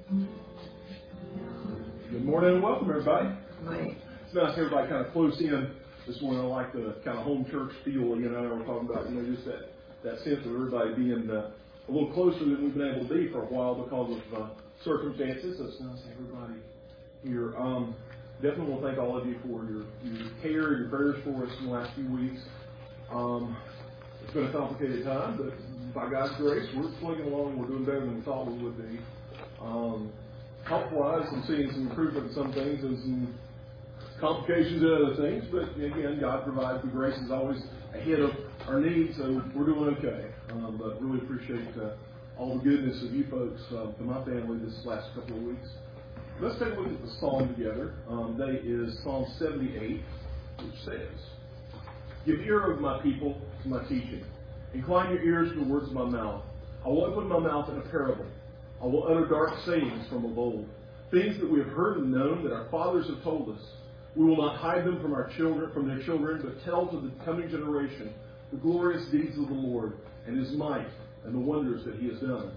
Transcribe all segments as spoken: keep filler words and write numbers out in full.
Good morning and welcome, everybody. Right. It's nice everybody kind of close in this morning. I like the kind of home church feel, you know, we're talking about, you know, just that, that sense of everybody being uh, a little closer than we've been able to be for a while because of uh, circumstances. So it's nice to have everybody here. Um, definitely want to thank all of you for your, your care, your prayers for us in the last few weeks. Um, it's been a complicated time, but by God's grace, we're plugging along. We're doing better than we thought we would be. Um, Health-wise, I'm seeing some improvement in some things and some complications in other things. But again, God provides. The grace is always ahead of our needs, so we're doing okay. Um, but really appreciate uh, all the goodness of you folks uh, to my family this last couple of weeks. Let's take a look at the psalm together. Um, today is Psalm seventy-eight, which says, "Give ear, O my people, to my teaching. Incline your ears to the words of my mouth. I will open my mouth in a parable. I will utter dark sayings from of old, things that we have heard and known, that our fathers have told us. We will not hide them from our children, from their children, but tell to the coming generation the glorious deeds of the Lord and His might and the wonders that He has done.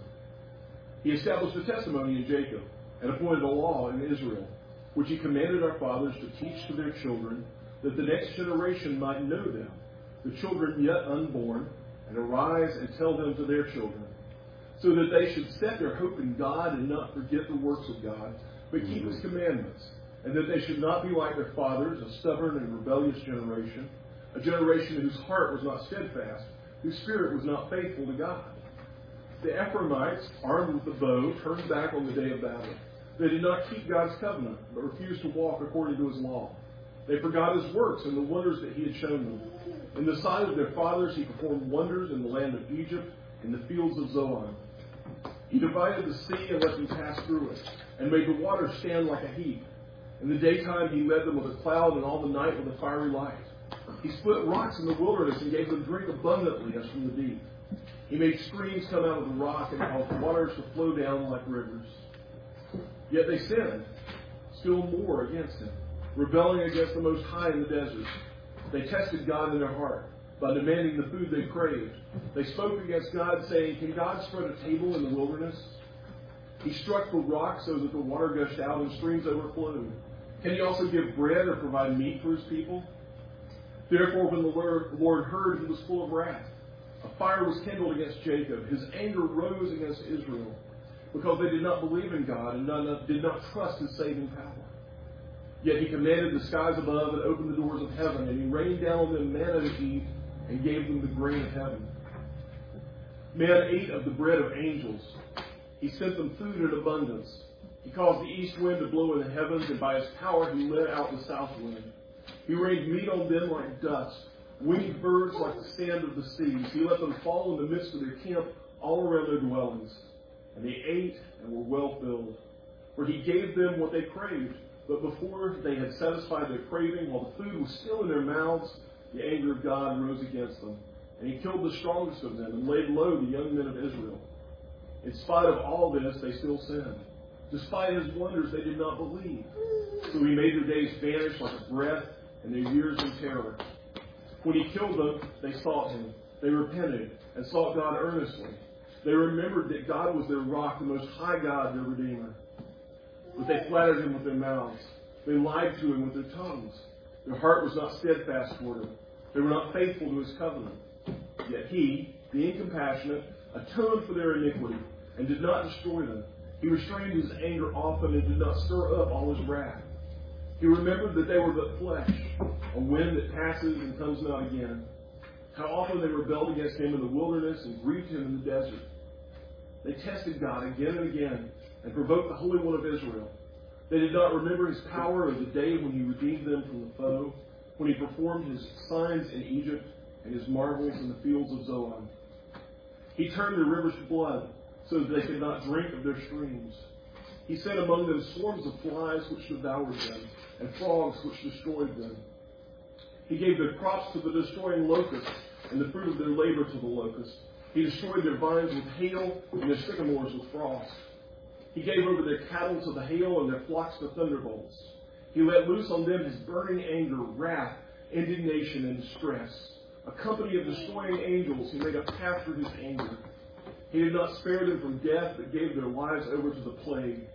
He established a testimony in Jacob and appointed a law in Israel, which He commanded our fathers to teach to their children, that the next generation might know them, the children yet unborn, and arise and tell them to their children, so that they should set their hope in God and not forget the works of God, but keep His commandments, and that they should not be like their fathers, a stubborn and rebellious generation, a generation whose heart was not steadfast, whose spirit was not faithful to God. The Ephraimites, armed with the bow, turned back on the day of battle. They did not keep God's covenant, but refused to walk according to His law. They forgot His works and the wonders that He had shown them. In the sight of their fathers He performed wonders in the land of Egypt, in the fields of Zoan. He divided the sea and let them pass through it, and made the waters stand like a heap. In the daytime He led them with a cloud, and all the night with a fiery light. He split rocks in the wilderness and gave them drink abundantly as from the deep. He made streams come out of the rock and caused waters to flow down like rivers. Yet they sinned still more against Him, rebelling against the Most High in the desert. They tested God in their heart by demanding the food they craved. They spoke against God, saying, "Can God spread a table in the wilderness? He struck the rock so that the water gushed out and streams overflowed. Can He also give bread or provide meat for His people?" Therefore, when the Lord heard, He was full of wrath. A fire was kindled against Jacob. His anger rose against Israel, because they did not believe in God and did not trust His saving power. Yet He commanded the skies above and opened the doors of heaven, and He rained down on them manna to eat and gave them the grain of heaven. Man ate of the bread of angels. He sent them food in abundance. He caused the east wind to blow in the heavens, and by His power He let out the south wind. He rained meat on them like dust, winged birds like the sand of the seas. He let them fall in the midst of their camp all around their dwellings. And they ate and were well filled. For He gave them what they craved. But before they had satisfied their craving, while the food was still in their mouths, the anger of God rose against them. And He killed the strongest of them and laid low the young men of Israel. In spite of all this, they still sinned. Despite His wonders, they did not believe. So He made their days vanish like a breath and their years in terror. When He killed them, they sought Him. They repented and sought God earnestly. They remembered that God was their rock, the Most High God, their Redeemer. But they flattered Him with their mouths. They lied to Him with their tongues. Their heart was not steadfast toward Him. They were not faithful to His covenant. Yet He, being compassionate, atoned for their iniquity and did not destroy them. He restrained His anger often and did not stir up all His wrath. He remembered that they were but flesh, a wind that passes and comes not again. How often they rebelled against Him in the wilderness and grieved Him in the desert. They tested God again and again and provoked the Holy One of Israel. They did not remember His power or the day when He redeemed them from the foe, when He performed His signs in Egypt and His marvels in the fields of Zoan. He turned their rivers to blood so that they could not drink of their streams. He sent among them swarms of flies which devoured them, and frogs which destroyed them. He gave their crops to the destroying locust, and the fruit of their labor to the locust. He destroyed their vines with hail, and their sycamores with frost. He gave over their cattle to the hail, and their flocks to thunderbolts. He let loose on them His burning anger, wrath, indignation, and distress. A company of destroying angels He made a path for His anger. He did not spare them from death, but gave their lives over to the plague.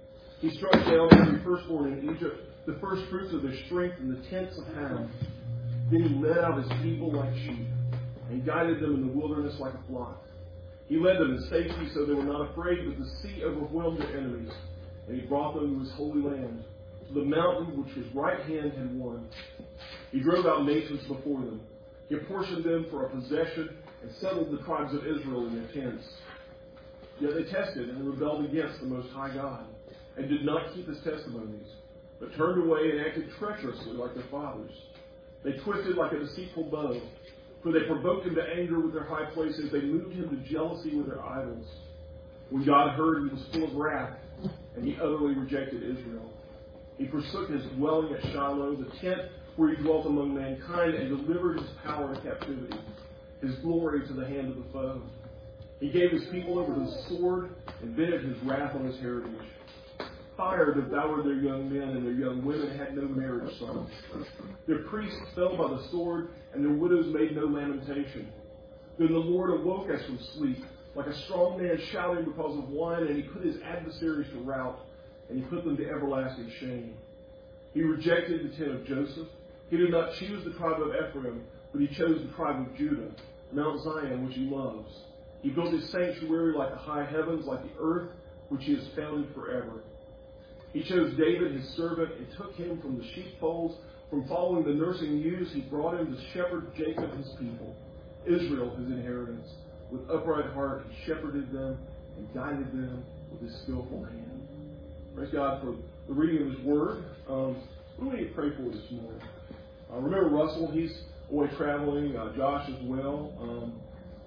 He struck down every firstborn in Egypt, the first fruits of their strength in the tents of Ham. Then he led out his people like sheep, and guided them in the wilderness like a flock. He led them in safety, so they were not afraid, but the sea overwhelmed their enemies. And he brought them to his holy land, to the mountain which his right hand had won. He drove out nations before them. He apportioned them for a possession, and settled the tribes of Israel in their tents. Yet they tested and rebelled against the Most High God, and did not keep his testimonies, but turned away and acted treacherously like their fathers. They twisted like a deceitful bow, for they provoked him to anger with their high places. They moved him to jealousy with their idols. When God heard, he was full of wrath, and he utterly rejected Israel. He forsook his dwelling at Shiloh, the tent where he dwelt among mankind, and delivered his power to captivity, his glory to the hand of the foe. He gave his people over to the sword, and vented his wrath on his heritage. Fire devoured their young men, and their young women had no marriage sons. Their priests fell by the sword, and their widows made no lamentation. Then the Lord awoke us from sleep, like a strong man shouting because of wine, and he put his adversaries to rout, and he put them to everlasting shame. He rejected the tent of Joseph. He did not choose the tribe of Ephraim, but he chose the tribe of Judah, Mount Zion, which he loves. He built his sanctuary like the high heavens, like the earth, which he has founded forever. He chose David, his servant, and took him from the sheepfolds. From following the nursing ewes, he brought him to shepherd Jacob, his people, Israel, his inheritance. With upright heart, he shepherded them and guided them with his skillful hand. Praise God for the reading of his word. Um, what do we need to pray for this morning? Uh, remember Russell, he's away traveling. Uh, Josh as well. Um,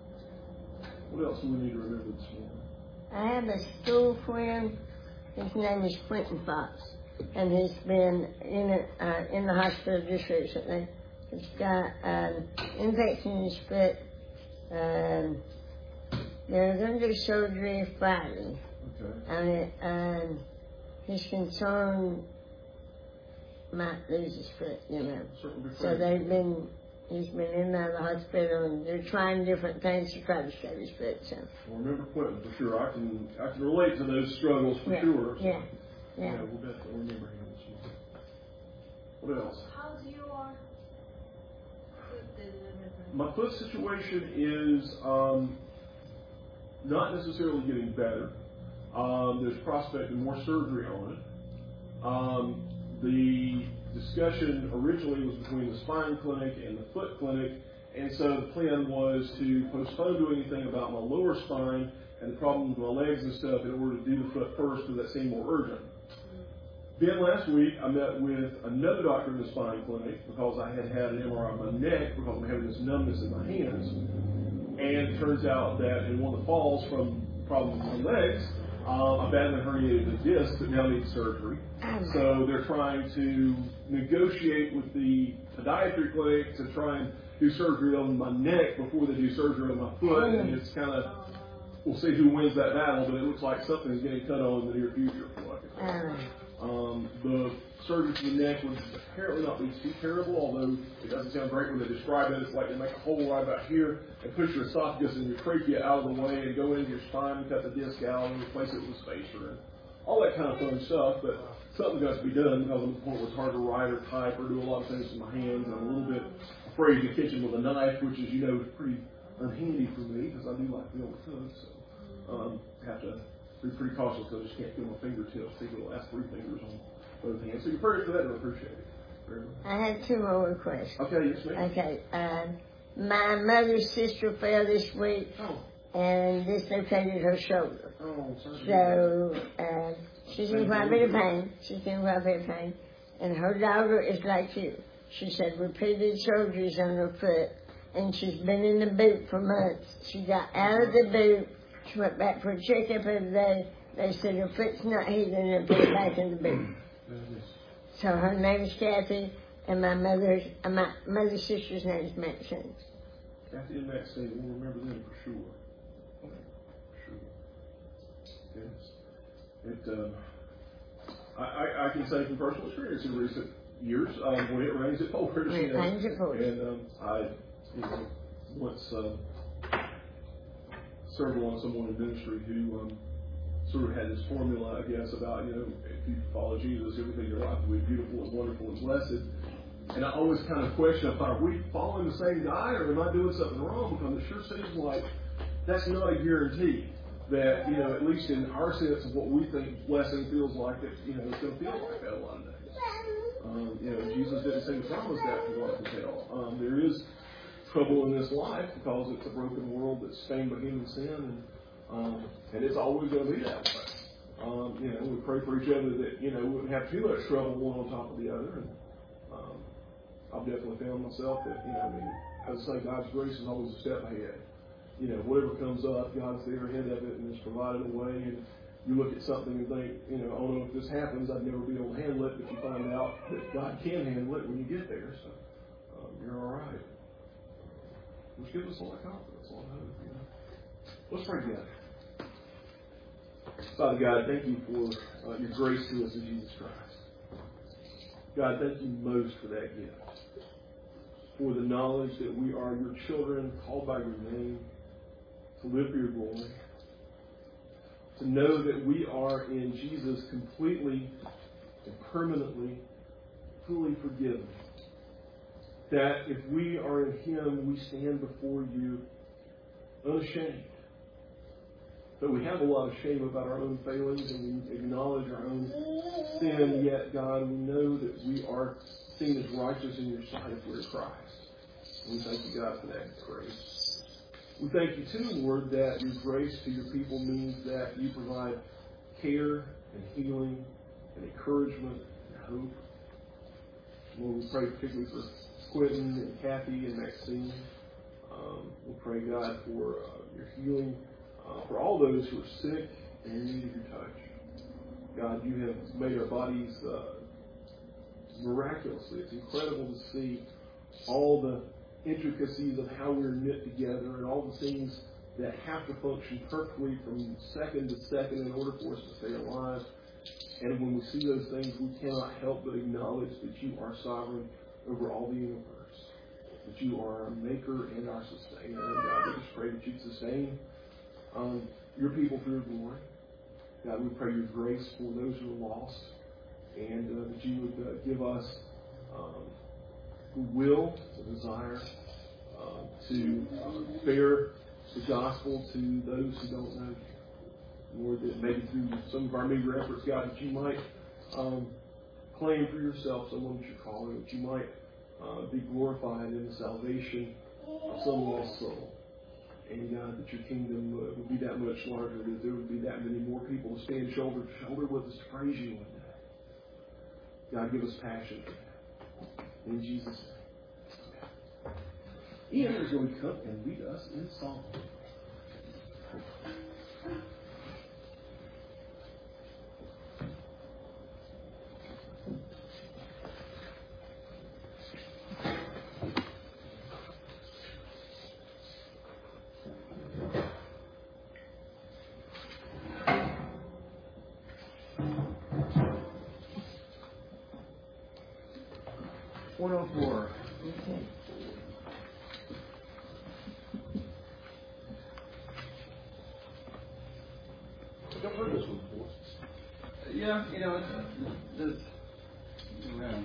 what else do we need to remember this morning? I have a school friend. His name is Quentin Fox, and he's been in a, uh, in the hospital just recently. He's got an infection in his foot. Um, they're going to do surgery Friday Okay. on it, and he's concerned might lose his foot, you know. So they've been, he's been in and out of the hospital, and they're trying different things to try to save his foot. So. Well, remember Quentin for sure. I can I can relate to those struggles for yeah. sure. So, yeah. Yeah. Yeah. We'll definitely remember him this morning. What else? How's your foot? My foot situation is um, not necessarily getting better. Um, there's prospect of more surgery on it. Um, the discussion originally was between the spine clinic and the foot clinic, and so the plan was to postpone doing anything about my lower spine and the problems with my legs and stuff in order to do the foot first because that seemed more urgent. Then last week I met with another doctor in the spine clinic because I had had an M R I on my neck because I'm having this numbness in my hands. And it turns out that in one of the falls from problems with my legs, uh, I badly herniated a disc that now needs surgery. So they're trying to negotiate with the podiatry clinic to try and do surgery on my neck before they do surgery on my foot. And it's kind of, we'll see who wins that battle, but it looks like something's getting cut on in the near future. From what I can tell. Um, the surgery to the neck would apparently not be too terrible, although it doesn't sound great when they describe it. It's like they make a hole right about here and push your esophagus and your trachea out of the way and go into your spine and cut the disc out and replace it with a spacer and all that kind of fun stuff. But something got to be done because I'm at the point where it's hard to write or type or do a lot of things with my hands. And I'm a little bit afraid to kitchen with a knife, which is, you know, pretty unhandy for me because I do like to be able to cook. So um, I have to be pretty cautious because I just can't feel my fingertips. Take the last three fingers on both hands. So your prayers for that, I appreciate it. Very much. I have two more requests. Okay, yes, ma'am. Okay. Um, my mother's sister fell this week Oh. and dislocated her shoulder. Oh, sorry. So uh, she's in quite a bit of pain. She's in quite a bit of pain. And her daughter is like you. She said repeated surgeries on her foot, and she's been in the boot for months. She got out of the boot. She went back for a checkup every day. They said her foot's not healing and put it back in the boot. So her name is Kathy, and my mother's uh, my mother's sister's name is Maxine. Kathy and Maxine, we'll remember them for sure. For sure. Yes. It, um, I, I, I can say from personal experience in recent years, um, when it rains, it pours. When it rains, it pours. And um, I, you know, once um, served along someone in ministry who um, sort of had this formula, I guess, about, you know, if you follow Jesus, everything in your life will be beautiful and wonderful and blessed. And I always kind of question, I thought, are we following the same guy, or am I doing something wrong? Because it sure seems like that's not a guarantee that, you know, at least in our sense of what we think blessing feels like, that, you know, it's going to feel like that a lot of days. Um, you know, Jesus didn't seem to promise that from what I can tell. Um, there is trouble in this life because it's a broken world that's stained by human sin, and um, and it's always going to be that way. Um, you know, we pray for each other that, you know, we wouldn't have too much trouble one on top of the other. And um, I've definitely found myself that, you know, I mean, as I say, God's grace is always a step ahead. You know, whatever comes up, God's there ahead of it and has provided a way. And you look at something and think, you know, oh no, if this happens, I'd never be able to handle it. But you find out that God can handle it when you get there. So um, you're all right. Which gives us a lot of confidence, a lot of hope. You know. Let's pray together. Father God, thank you for uh, your grace to us in Jesus Christ. God, thank you most for that gift. For the knowledge that we are your children, called by your name, to live for your glory. To know that we are in Jesus completely and permanently, fully forgiven. That if we are in him, we stand before you unashamed. But we have a lot of shame about our own failings, and we acknowledge our own sin, yet, God, we know that we are seen as righteous in your sight if we're in Christ. And we thank you, God, for that grace. We thank you, too, Lord, that your grace to your people means that you provide care and healing and encouragement and hope. Lord, we pray particularly for Quentin and Kathy and Maxine. Um, we pray, God, for uh, your healing. Uh, for all those who are sick and in need of your touch. God, you have made our bodies uh, miraculously. It's incredible to see all the intricacies of how we're knit together and all the things that have to function perfectly from second to second in order for us to stay alive. And when we see those things, we cannot help but acknowledge that you are sovereign over all the universe, that you are our maker and our sustainer. And God, we just pray that you sustain Um, your people for your glory. God, we pray your grace for those who are lost, and uh, that you would uh, give us um, the will, the desire uh, to uh, bear the gospel to those who don't know you. Lord, that maybe through some of our meager efforts, God, that you might um, claim for yourself someone that you're calling, that you might uh, be glorified in the salvation of some lost soul. And God, that your kingdom uh, would be that much larger, that there would be that many more people to stand shoulder to shoulder with us to praise you one day. God, give us passion for that. In Jesus' name. Ian is going to come and lead us in song. one oh four. Okay. I've heard this one before. Yeah, you know, it's, it's, it's around.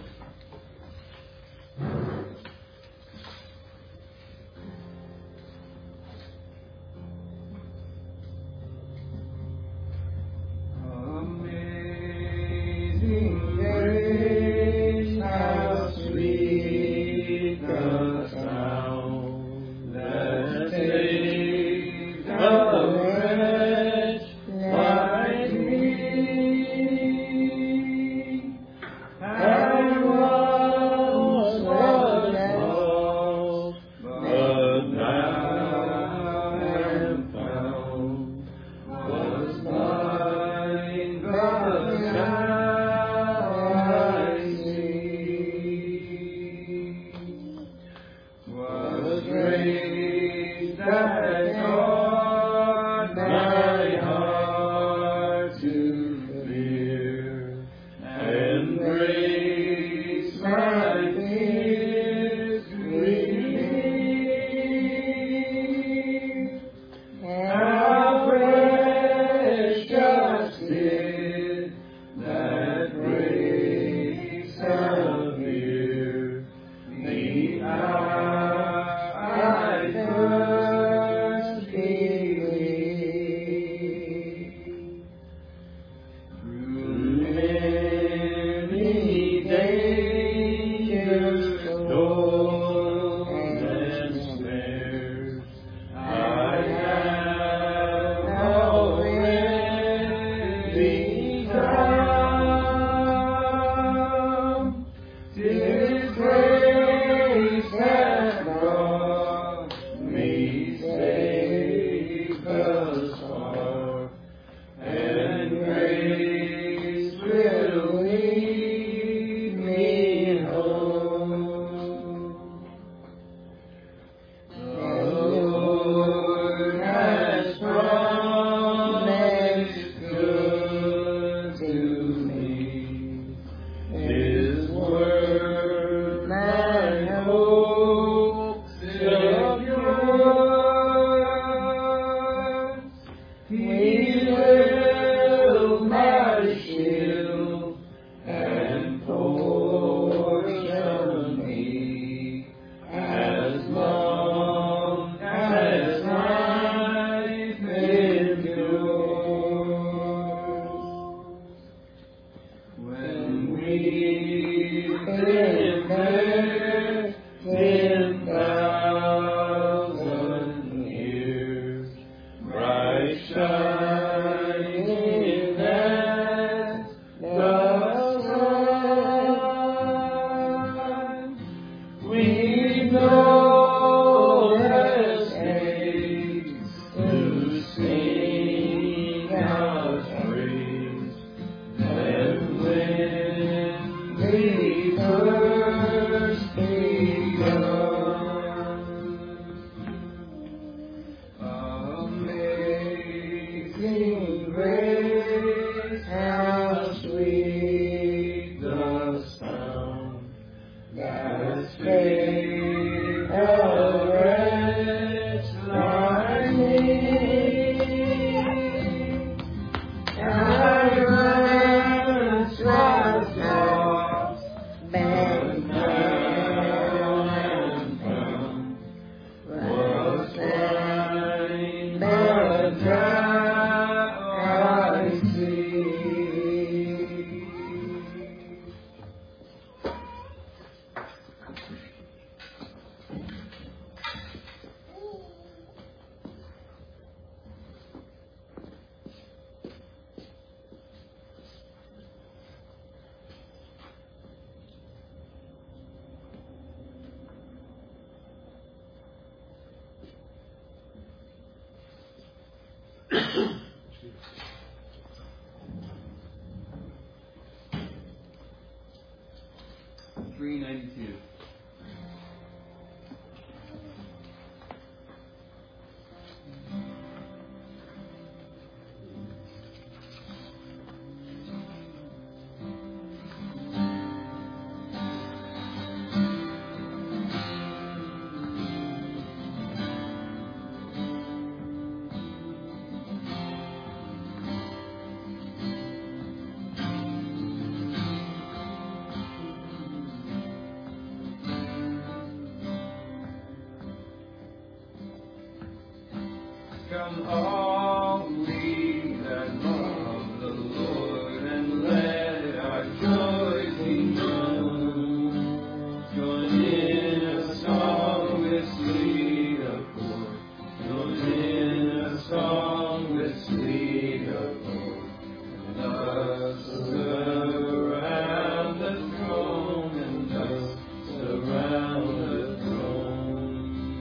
Come all we that love the Lord, and let our joy be known. Join in a song with sweet accord. Join in a song with sweet accord. And us around the throne, and us around the throne.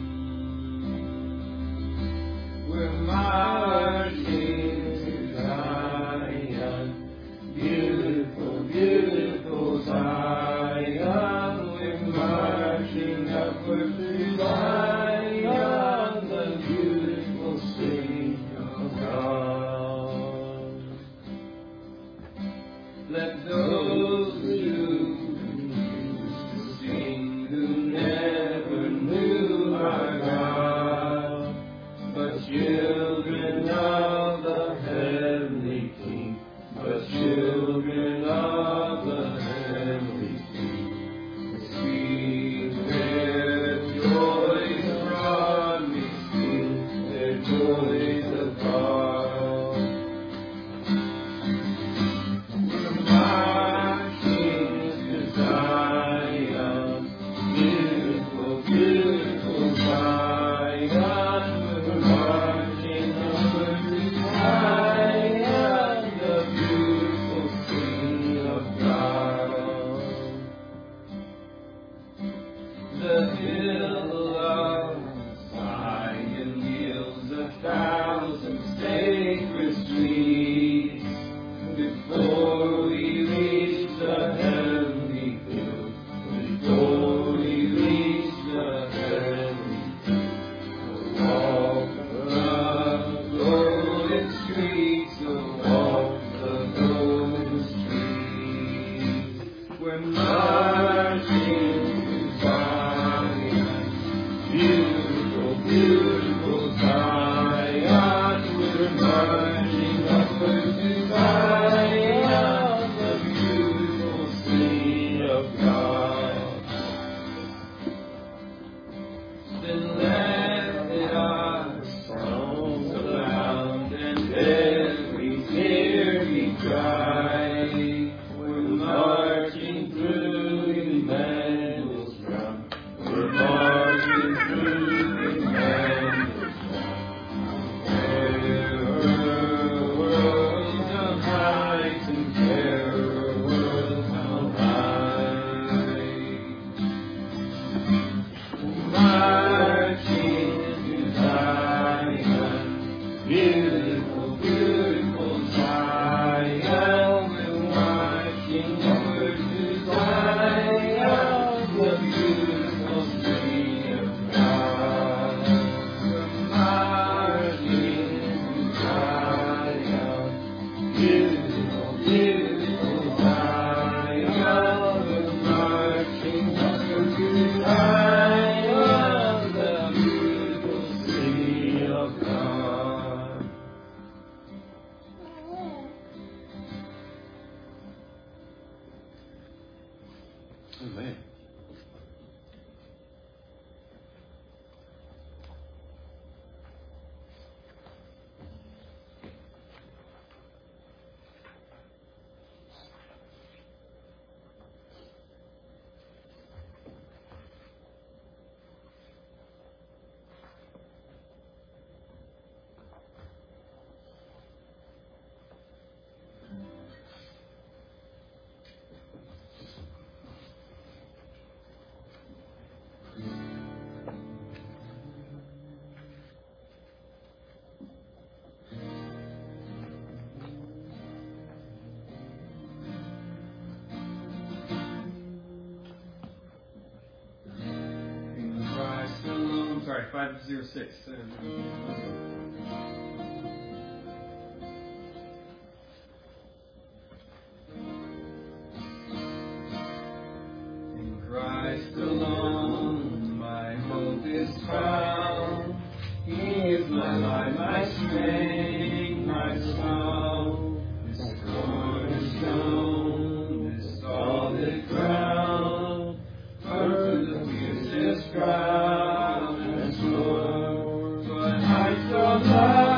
We're marching to Zion, beautiful, beautiful Zion. We're marching upward to Zion, the beautiful city of God. Let those who used to sing, who never knew our God, but children of the heavenly King, but children of the heavenly King, sweet their joys abroad we sing, their joys of God. We're marching to Zion, beautiful, beautiful Zion. We're marching over to Zion, the beautiful city of God. The hill of Zion yields a thousand sacred streets. Before we reach the heavenly hill, before we reach the heavenly hill, we'll walk the golden streets, we'll walk the golden streets. We're marching to Zion, beautiful, beautiful Zion. We're marching upward to Zion, the beautiful city of God. Then let our songs abound, and every tear be dry. We're marching through Emmanuel's ground. We're marching through Emmanuel's ground. Terror, worlds of height and terror, worlds on high. Marching to Zion, beautiful, beautiful Zion. We're marching upward to Zion, the beautiful city of God. We're marching to Zion, beautiful, beautiful Zion. We're marching upward to Zion, the beautiful city of God. Amen. In Christ alone. Sorry, five zero six. In Christ alone, my hope is found. He is my life, my strength, my song. This cornerstone, this solid ground, firm through the fiercest drought and storm. But I shall not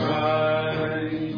Christ.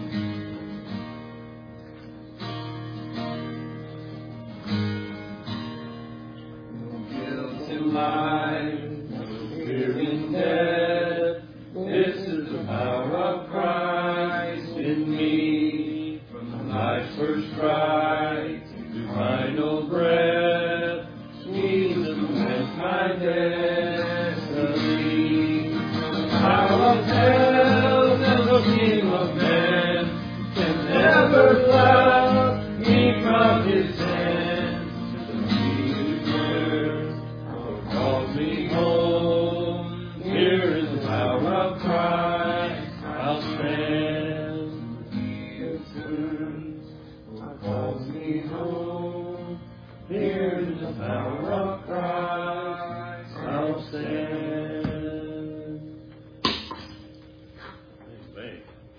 No guilt in life, no fear in death. This is the power of Christ in me. From life's first cry to final breath, Jesus has my destiny. Power of hell and the King of men can never pluck me from His hand. The Redeemer calls me home. Here is the power of Christ. I'll stand. He returns, who calls me home. Here is the power of Christ. I'll stand. Amen.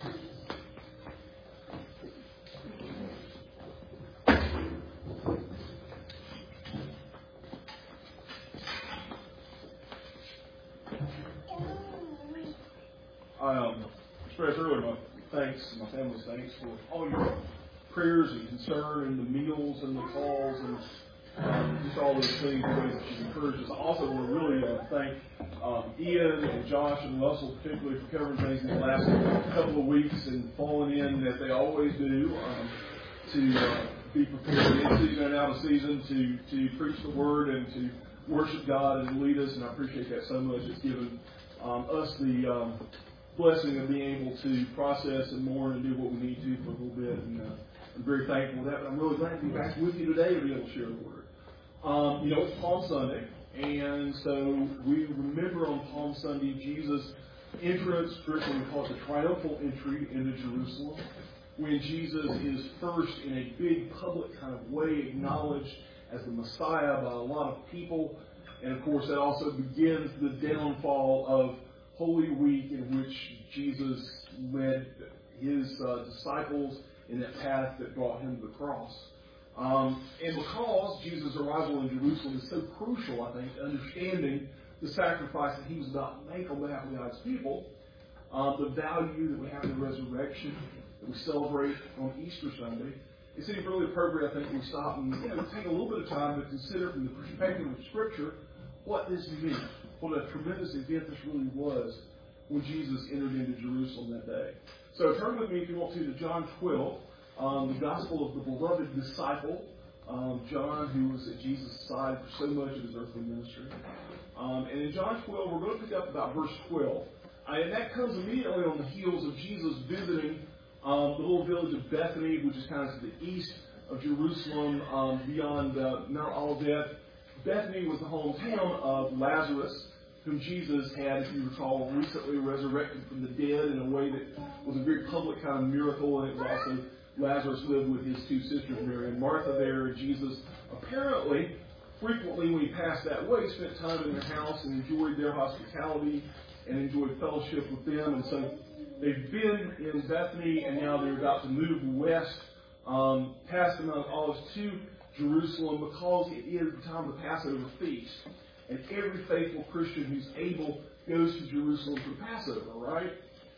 I um, express earlier my thanks, my family's thanks for all your prayers and concern and the meals and the calls and um, just all those things, the ways that you've encouraged us. I also want to really uh, thank um, Ian and Josh and Russell particularly for covering things in the last couple of weeks and falling in that they always do um, to uh, be prepared in season and out of season to, to preach the word and to worship God and lead us, and I appreciate that so much. It's given um, us the um, blessing of being able to process and mourn and do what we need to for a little bit, and uh, I'm very thankful for that. But I'm really glad to be back with you today to be able to share the word. Um, you know, it's Palm Sunday, and so we remember on Palm Sunday Jesus' entrance, traditionally we call it the triumphal entry into Jerusalem, when Jesus is first in a big public kind of way acknowledged as the Messiah by a lot of people. And of course that also begins the downfall of Holy Week, in which Jesus led his uh, disciples in that path that brought him to the cross. Um, and because Jesus' arrival in Jerusalem is so crucial, I think, to understanding the sacrifice that he was about to make on behalf of God's people, um, the value that we have in the resurrection that we celebrate on Easter Sunday, it seems really appropriate, I think, we stop and you know, take a little bit of time to consider from the perspective of Scripture what this means, what a tremendous event this really was when Jesus entered into Jerusalem that day. So turn with me, if you want to, to John twelve, um, the gospel of the beloved disciple, um, John, who was at Jesus' side for so much of his earthly ministry. Um, and in John twelve, we're going to pick up about verse twelve. Uh, and that comes immediately on the heels of Jesus visiting um, the little village of Bethany, which is kind of to the east of Jerusalem, um, beyond uh, Mount Olivet. Bethany was the hometown of Lazarus, whom Jesus had, if you recall, recently resurrected from the dead in a way that was a very public kind of miracle. And it was also Lazarus lived with his two sisters, Mary and Martha, there. And Jesus apparently, frequently when he passed that way, spent time in their house and enjoyed their hospitality and enjoyed fellowship with them. And so they've been in Bethany, and now they're about to move west, um, past the Mount of Olives to Jerusalem, because it is the time of the Passover feast. And every faithful Christian who's able goes to Jerusalem for the Passover, right?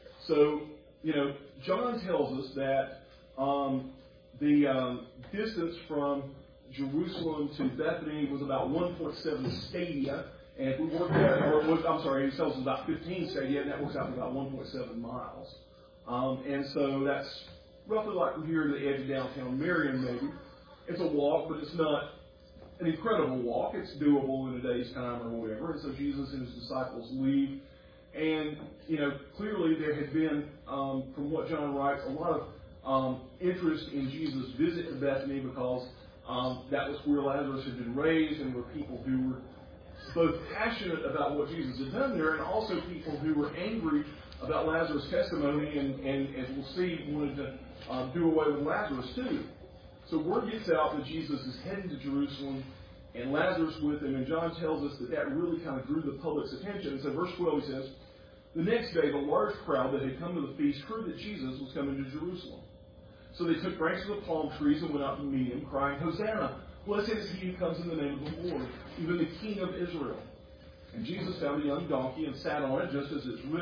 So, you know, John tells us that um, the um, distance from Jerusalem to Bethany was about one point seven stadia. And if we work that, or I'm sorry, he tells us about fifteen stadia, and that works out to about one point seven miles. Um, and so that's roughly like from here to the edge of downtown Marion, maybe. It's a walk, but it's not an incredible walk. It's doable in a day's time or whatever. And so Jesus and his disciples leave. And, you know, clearly there had been, um, from what John writes, a lot of um, interest in Jesus' visit to Bethany, because um, that was where Lazarus had been raised, and there were people who were both passionate about what Jesus had done there, and also people who were angry about Lazarus' testimony, and, and as we'll see, wanted to um, do away with Lazarus too. So word gets out that Jesus is heading to Jerusalem, and Lazarus with him, and John tells us that that really kind of drew the public's attention. And so verse twelve, he says, the next day the large crowd that had come to the feast heard that Jesus was coming to Jerusalem. So they took branches of palm trees and went out to meet him, crying, Hosanna! Blessed is he who comes in the name of the Lord, even the King of Israel. And Jesus found a young donkey and sat on it, just as it's written,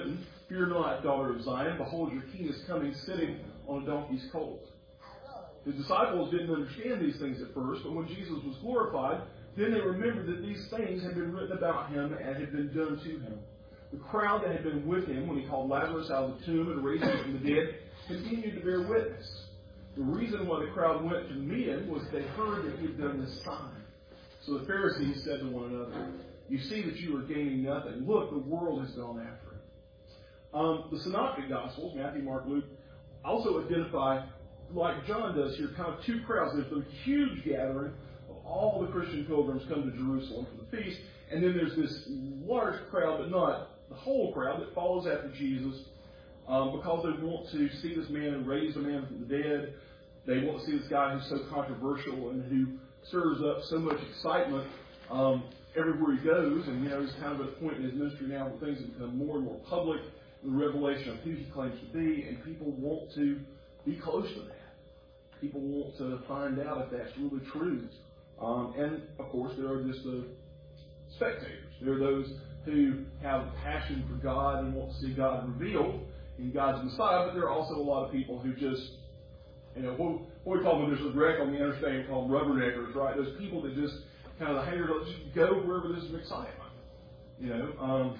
Fear not, daughter of Zion. Behold, your king is coming, sitting on a donkey's colt. The disciples didn't understand these things at first, but when Jesus was glorified, then they remembered that these things had been written about him and had been done to him. The crowd that had been with him when he called Lazarus out of the tomb and raised him from the dead continued to bear witness. The reason why the crowd went to meet him was they heard that he had done this sign. So the Pharisees said to one another, you see that you are gaining nothing. Look, the world has gone after him. Um, the Synoptic Gospels, Matthew, Mark, Luke, also identify, like John does here, kind of two crowds. There's the huge gathering of all the Christian pilgrims come to Jerusalem for the feast, and then there's this large crowd, but not the whole crowd, that follows after Jesus um, because they want to see this man who raised a man from the dead. They want to see this guy who's so controversial and who stirs up so much excitement um, everywhere he goes. And, you know, he's kind of at a point in his ministry now where things have become more and more public, the revelation of who he claims to be, and people want to be close to that. People want to find out if that's really true. Um, and, of course, there are just the spectators. There are those who have a passion for God and want to see God revealed in God's Messiah, but there are also a lot of people who just, you know, what, what we call them, there's a wreck on the interstate called rubberneckers, right? Those people that just kind of the hangers, just go wherever there's an excitement. You know, um,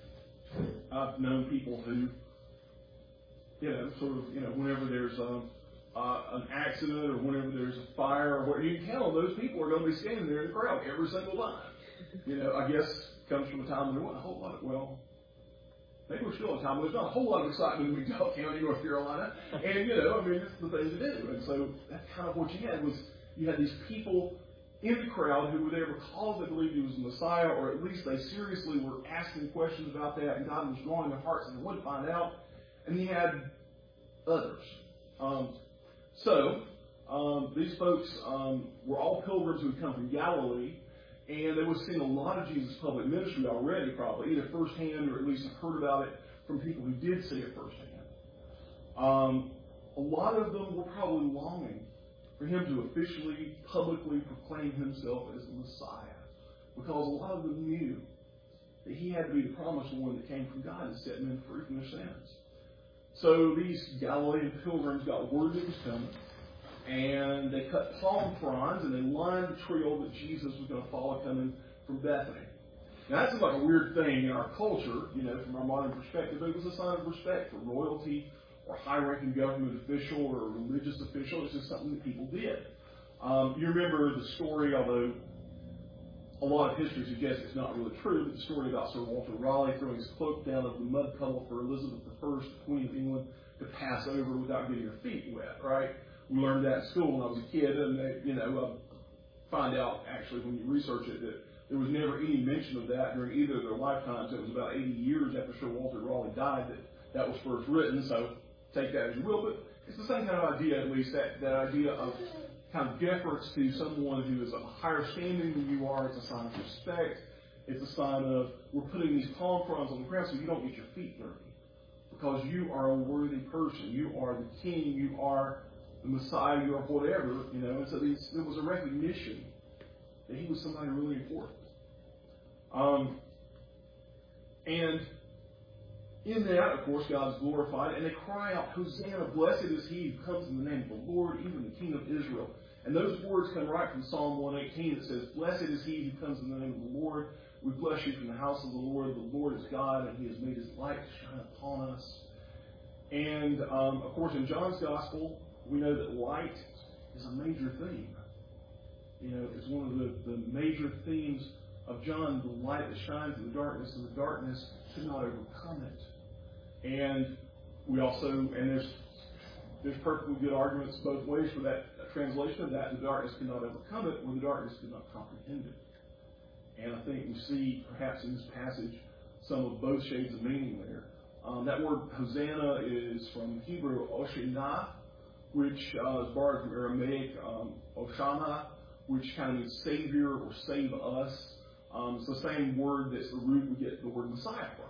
I've known people who, you know, sort of, you know, whenever there's um, uh, an accident or whenever there's a fire or whatever, you can count on those people are going to be standing there in the crowd every single time. You know, I guess it comes from a time when there wasn't a whole lot of, well, maybe we're still in a time when there's not a whole lot of excitement in McDowell County, North Carolina. And, you know, I mean, it's the thing to do. And so that's kind of what you had was you had these people in the crowd who were there because they believed he was the Messiah, or at least they seriously were asking questions about that, and God was drawing their hearts and they wanted to find out. And he had others. Um, so, um, these folks um, were all pilgrims who had come from Galilee, and they would have seen a lot of Jesus' public ministry already, probably, either firsthand or at least heard about it from people who did see it firsthand. Um, a lot of them were probably longing for him to officially, publicly proclaim himself as the Messiah, because a lot of them knew that he had to be the promised one that came from God and set men free from their sins. So these Galilean pilgrims got word that he was coming, and they cut palm fronds and they lined the trail that Jesus was going to follow coming from Bethany. Now that seems like a weird thing in our culture, you know, from our modern perspective, but it was a sign of respect for royalty or high-ranking government official or religious official. It's just something that people did. Um, you remember the story, although a lot of history suggests it's not really true, but the story about Sir Walter Raleigh throwing his cloak down over the mud puddle for Elizabeth the First, Queen of England, to pass over without getting her feet wet, right? We learned that in school when I was a kid, and they, you know, uh, find out actually when you research it that there was never any mention of that during either of their lifetimes. It was about eighty years after Sir Walter Raleigh died that that was first written, so take that as you will. But it's the same kind of idea, at least, that, that idea of kind of deference to someone who is of a higher standing than you are. It's a sign of respect. It's a sign of, we're putting these palm fronds on the ground so you don't get your feet dirty, because you are a worthy person. You are the king. You are the Messiah. You are whatever, you know. And so these, there was a recognition that he was somebody really important. Um, and in that, of course, God is glorified, and they cry out, Hosanna, blessed is he who comes in the name of the Lord, even the King of Israel. And those words come right from Psalm one eighteen. It says, blessed is he who comes in the name of the Lord. We bless you from the house of the Lord. The Lord is God, and he has made his light to shine upon us. And, um, of course, in John's Gospel, we know that light is a major theme. You know, it's one of the, the major themes of John, the light that shines in the darkness, and the darkness could not overcome it. And we also, and there's there's perfectly good arguments both ways for that translation of that. The darkness could not overcome it, or the darkness could not comprehend it. And I think we see, perhaps in this passage, some of both shades of meaning there. Um, that word Hosanna is from Hebrew Oshana, which uh, is borrowed from Aramaic um, Oshana, which kind of means Savior or save us. Um, it's the same word that's the root we get the word Messiah from.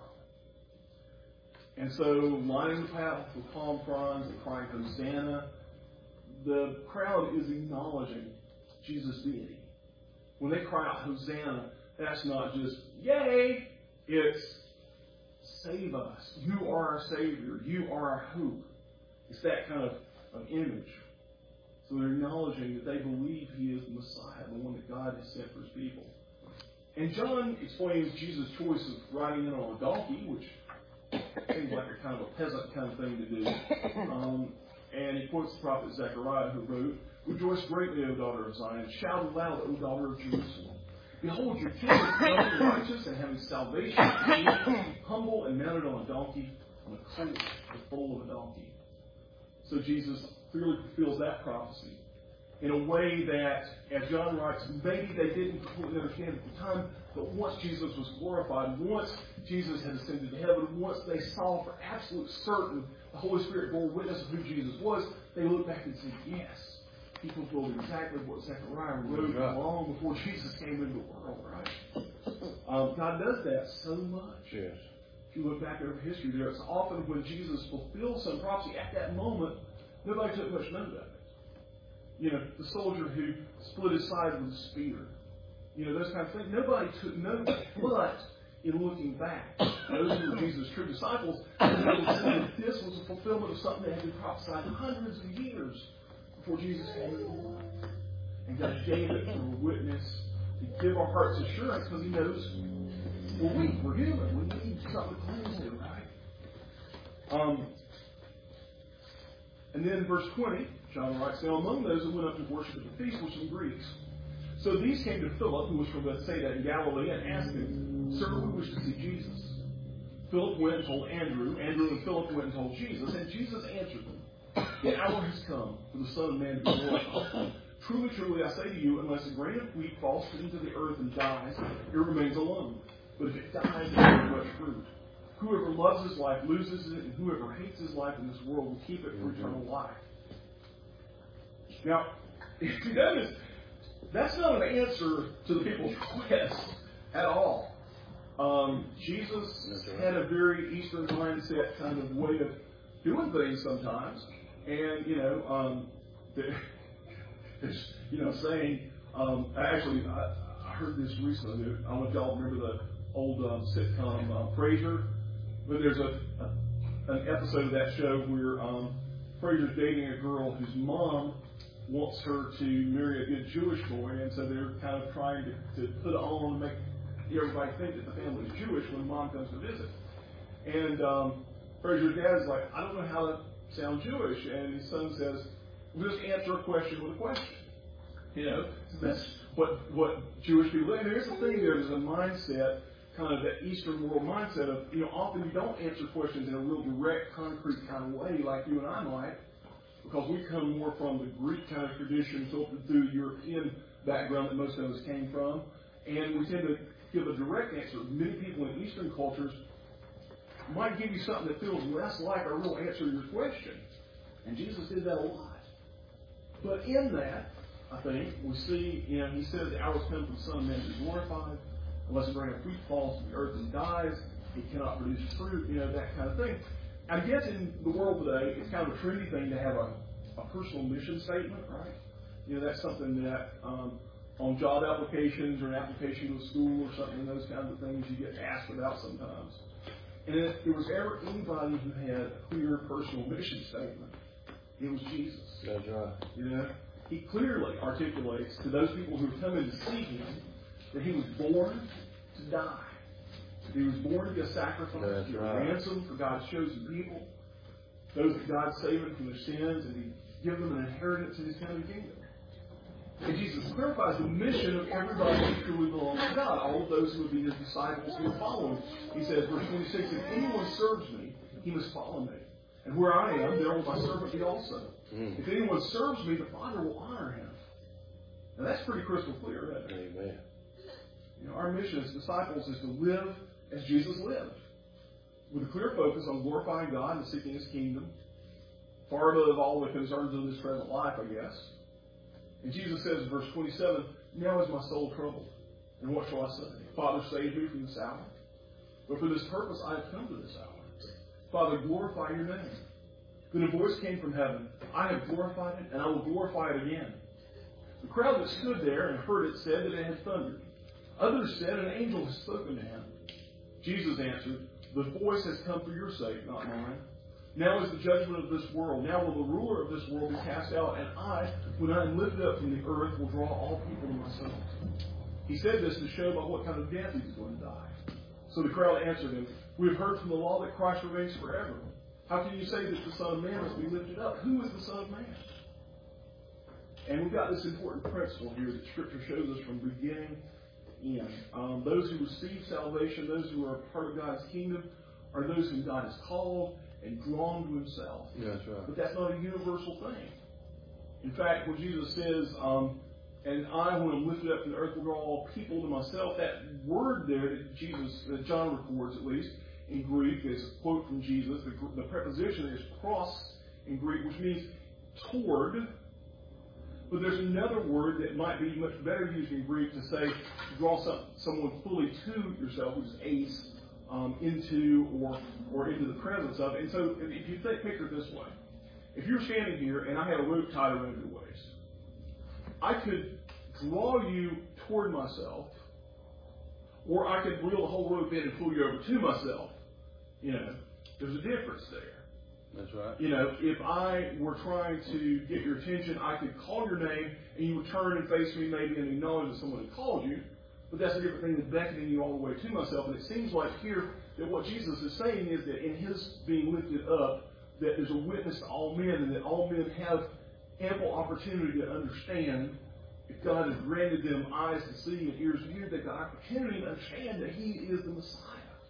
And so, lining the path with palm fronds and crying Hosanna, the crowd is acknowledging Jesus' deity. When they cry out Hosanna, that's not just yay, it's save us. You are our Savior. You are our hope. It's that kind of, of image. So they're acknowledging that they believe He is the Messiah, the one that God has sent for His people. And John explains Jesus' choice of riding in on a donkey, which seems like a kind of a peasant kind of thing to do. Um, and he quotes the prophet Zechariah, who wrote, "Rejoice greatly, O daughter of Zion. Shout aloud, O daughter of Jerusalem. Behold, your king is coming, righteous and having salvation, humble and mounted on a donkey, on a colt, the foal of a donkey." So Jesus clearly fulfills that prophecy in a way that, as John writes, maybe they didn't completely understand at the time, but once Jesus was glorified, once Jesus had ascended to heaven, once they saw for absolute certain the Holy Spirit bore witness of who Jesus was, they looked back and said, yes, he fulfilled exactly what Zechariah wrote right. long before Jesus came into the world, right? Um, God does that so much. Yes. If you look back over history, there's often when Jesus fulfills some prophecy at that moment, nobody took much note of it. You know, the soldier who split his side with a spear. You know, those kinds of things. Nobody took note. But in looking back, those who were Jesus' true disciples, they would see that this was a fulfillment of something that had been prophesied hundreds of years before Jesus came into the world. And God gave it for a witness to give our hearts assurance because He knows we're weak, we're human, we need something to cling to, right? Um, and then verse twenty, John writes, "Now among those who went up to worship at the feast were some Greeks. So these came to Philip, who was from Bethsaida in Galilee, and asked him, 'Sir, we wish to see Jesus.' Philip went and told Andrew. Andrew and Philip went and told Jesus. And Jesus answered them, 'The hour has come for the Son of Man to be glorified. Truly, truly, I say to you, unless a grain of wheat falls into the earth and dies, it remains alone. But if it dies, it bears much fruit. Whoever loves his life loses it, and whoever hates his life in this world will keep it for eternal life.'" Now, if you notice, that's not an answer to the people's request at all. Um, Jesus had a very Eastern mindset kind of way of doing things sometimes. And, you know, um, there's, you know, saying, um, actually, I, I heard this recently. I don't know if y'all remember the old um, sitcom uh, Frasier, but there's a, a an episode of that show where um, Frasier's dating a girl whose mom wants her to marry a good Jewish boy, and so they're kind of trying to, to put on and make everybody think that the family's Jewish when mom comes to visit. And um, Frasier's dad is like, "I don't know how to sound Jewish," and his son says, "We'll just answer a question with a question." You know, that's what what Jewish people do. And here's the thing: there's a mindset, kind of that Eastern world mindset of, you know, often you don't answer questions in a real direct, concrete kind of way like you and I might, because we come more from the Greek kind of tradition, filtered through the European background that most of us came from, and we tend to give a direct answer. Many people in Eastern cultures might give you something that feels less like a real answer to your question. And Jesus did that a lot. But in that, I think, we see, you know, He says, "The hours come for the Son of Man to be glorified. Unless a grain of wheat falls to the earth and dies, it cannot produce fruit," you know, that kind of thing. I guess in the world today, it's kind of a trendy thing to have a, a personal mission statement, right? You know, that's something that um, on job applications or an application to a school or something, those kinds of things you get asked about sometimes. And if there was ever anybody who had a clear personal mission statement, it was Jesus. That's right. You know, He clearly articulates to those people who have come in to see Him that He was born to die. He was born to be a sacrifice, That's to be a right. ransom for God's chosen people, those that God saved from their sins, and He give them an inheritance in His coming kingdom. And Jesus clarifies the mission of everybody who truly belongs to God, all of those who would be His disciples who would follow Him. He says, verse twenty-six, "If anyone serves me, he must follow me. And where I am, there will my servant be also. Mm. If anyone serves me, the Father will honor him." Now that's pretty crystal clear, isn't it? Amen. You know, our mission as disciples is to live as Jesus lived, with a clear focus on glorifying God and seeking His kingdom, far above all the concerns of this present life, I guess. And Jesus says in verse twenty-seven, "Now is my soul troubled, and what shall I say? Father, save me from this hour. But for this purpose I have come to this hour. Father, glorify your name." Then a voice came from heaven, "I have glorified it, and I will glorify it again." The crowd that stood there and heard it said that it had thundered. Others said, "An angel has spoken to him." Jesus answered, The voice has come for your sake, not mine. Now is the judgment of this world. Now will the ruler of this world be cast out, and I, when I am lifted up from the earth, will draw all people to myself. He said this to show by what kind of death he was going to die. So the crowd answered him, we have heard from the law that Christ remains forever. How can you say that the Son of Man must be lifted up? Who is the Son of Man? And we've got this important principle here that Scripture shows us from beginning to end. Um, those who receive salvation, those who are part of God's kingdom, are those whom God has called and drawn to Himself. Yeah, that's right. But that's not a universal thing. In fact, when Jesus says, um, and I, when I'm lifted up from the earth, will draw all people to myself, that word there that Jesus, that John records at least, in Greek, is a quote from Jesus. The, the preposition is pros in Greek, which means toward. But there's another word that might be much better used in Greek to say to draw some, someone fully to yourself, which is eis, um, into or or into the presence of. And so if you think, picture it this way. If you're standing here and I had a rope tied around your waist, I could draw you toward myself, or I could reel the whole rope in and pull you over to myself. You know, there's a difference there. That's right. You know, if I were trying to get your attention, I could call your name and you would turn and face me maybe and acknowledge that someone had called you. But that's a different thing than beckoning you all the way to myself. And it seems like here that what Jesus is saying is that in His being lifted up, that there's a witness to all men, and that all men have ample opportunity to understand. If God has granted them eyes to see and ears to hear, they've got opportunity to understand that He is the Messiah.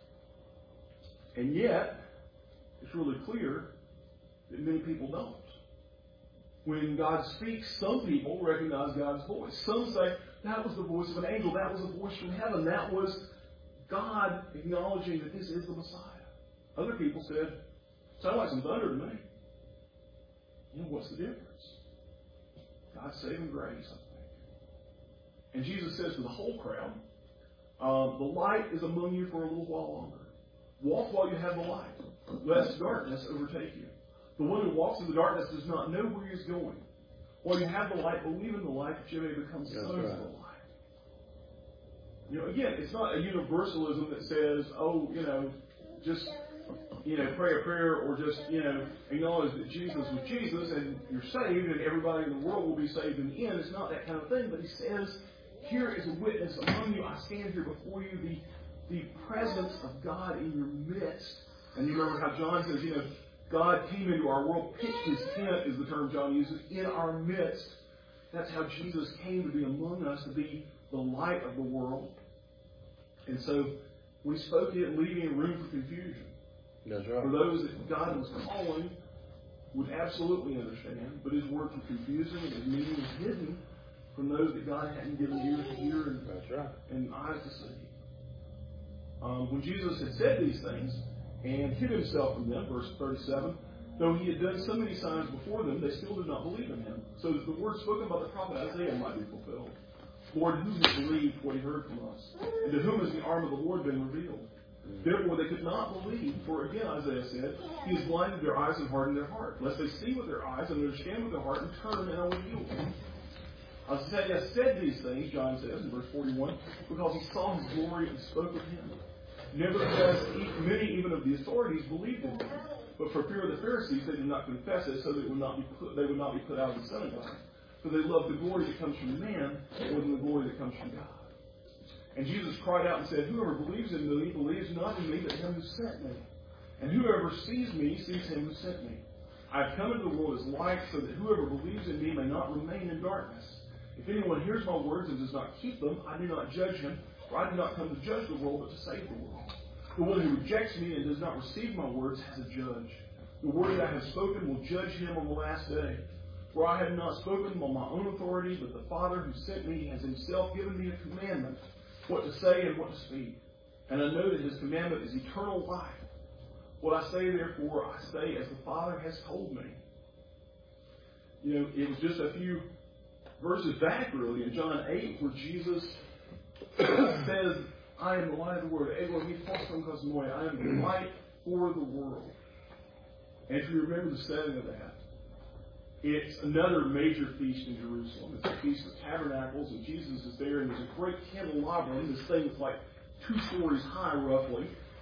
And yet, it's really clear that many people don't. When God speaks, some people recognize God's voice. Some say, that was the voice of an angel. That was a voice from heaven. That was God acknowledging that this is the Messiah. Other people said, sounds like some thunder to me. You know, what's the difference? God's saving grace, I think. And Jesus says to the whole crowd, uh, the light is among you for a little while longer. Walk while you have the light, lest darkness overtake you. The one who walks in the darkness does not know where he is going. While you have the light, believe in the light that you may become sons of the light. You know, again, it's not a universalism that says, oh, you know, just, you know, pray a prayer or just, you know, acknowledge that Jesus was Jesus and you're saved and everybody in the world will be saved in the end. It's not that kind of thing. But he says, here is a witness among you. I stand here before you, the the presence of God in your midst. And you remember how John says, you know, God came into our world, pitched His tent, is the term John uses, in our midst. That's how Jesus came to be among us, to be the light of the world. And so we spoke it, leaving room for confusion. That's right. For those that God was calling would absolutely understand, but His words were confusing and His meaning was hidden from those that God hadn't given ears to hear and, That's right. and eyes to see. Um, when Jesus had said these things and hid Himself from them, verse thirty-seven, though He had done so many signs before them, they still did not believe in Him, so that the word spoken by the prophet Isaiah might be fulfilled. Lord, who has believed what He heard from us? And to whom has the arm of the Lord been revealed? Therefore they could not believe, for again Isaiah said, He has blinded their eyes and hardened their heart, lest they see with their eyes and understand with their heart and turn, and I will heal them. Isaiah said these things, John says in verse forty-one, because he saw His glory and spoke of Him. Nevertheless, many even of the authorities believed in Him, but for fear of the Pharisees they did not confess it, so that it would not be put, they would not be put out of the synagogue. For they love the glory that comes from man more than the glory that comes from God. And Jesus cried out and said, whoever believes in me believes not in me, but Him who sent me. And whoever sees me sees Him who sent me. I have come into the world as light, so that whoever believes in me may not remain in darkness. If anyone hears my words and does not keep them, I do not judge him, for I did not come to judge the world, but to save the world. The one who rejects me and does not receive my words has a judge. The word that I have spoken will judge him on the last day. For I have not spoken on my own authority, but the Father who sent me has Himself given me a commandment, what to say and what to speak. And I know that His commandment is eternal life. What I say, therefore, I say as the Father has told me. You know, it was just a few verses back, really, in John eight, where Jesus says, I am the light of the world. I am the light for the world. And if you remember the setting of that, it's another major feast in Jerusalem. It's a Feast of Tabernacles, and Jesus is there, and there's a great candelabrum. This thing is like two stories high, roughly.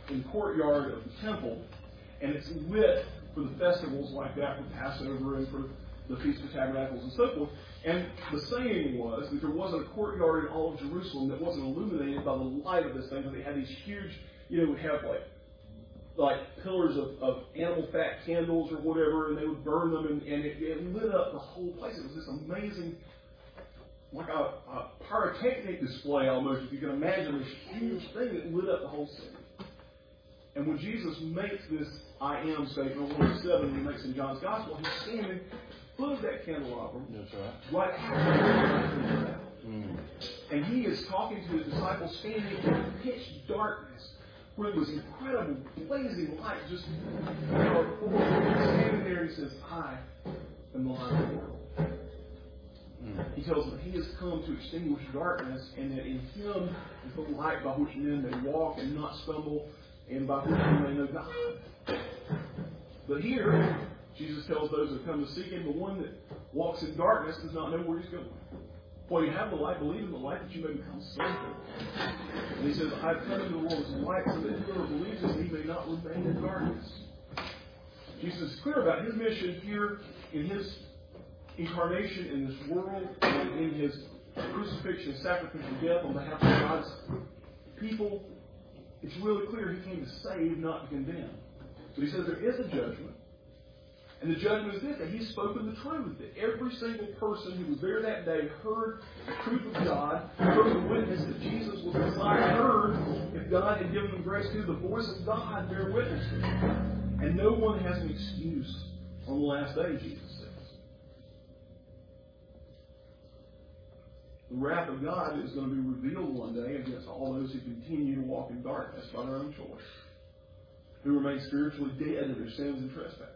in the courtyard of the temple, and it's lit for the festivals like that, for Passover and for the Feast of Tabernacles and so forth. And the saying was that there wasn't a courtyard in all of Jerusalem that wasn't illuminated by the light of this thing, but they had these huge, you know, would have like like pillars of, of animal fat candles or whatever, and they would burn them, and, and it, it lit up the whole place. It was this amazing, like a, a pyrotechnic display almost, if you can imagine this huge thing that lit up the whole city. And when Jesus makes this I am statement, one of seven he makes in John's Gospel, he's standing in front of that candelabrum. That's right. Right after mm. And he is talking to his disciples standing in pitch darkness, where there was incredible blazing light just you know, standing there, and he says, I am the light of the world. Mm. He tells them he has come to extinguish darkness, and that in him is the light by which men may walk and not stumble, and by which men may know God. But here, Jesus tells those that come to seek him, the one that walks in darkness does not know where he's going. While you have the light, believe in the light that you may become sons of God. And he says, I have come into the world as light so that whoever believes in me may not remain in darkness. Jesus is clear about his mission here in his incarnation in this world and in his crucifixion and sacrificial death on behalf of God's people. It's really clear he came to save, not to condemn. But he says there is a judgment. And the judgment is this, that he's spoken the truth. That every single person who was there that day heard the truth of God, heard the witness that Jesus was the Messiah, heard, if God had given them grace to, the voice of God bear witness to them. And no one has an excuse on the last day, Jesus says. The wrath of God is going to be revealed one day against all those who continue to walk in darkness by their own choice, who remain spiritually dead in their sins and trespasses.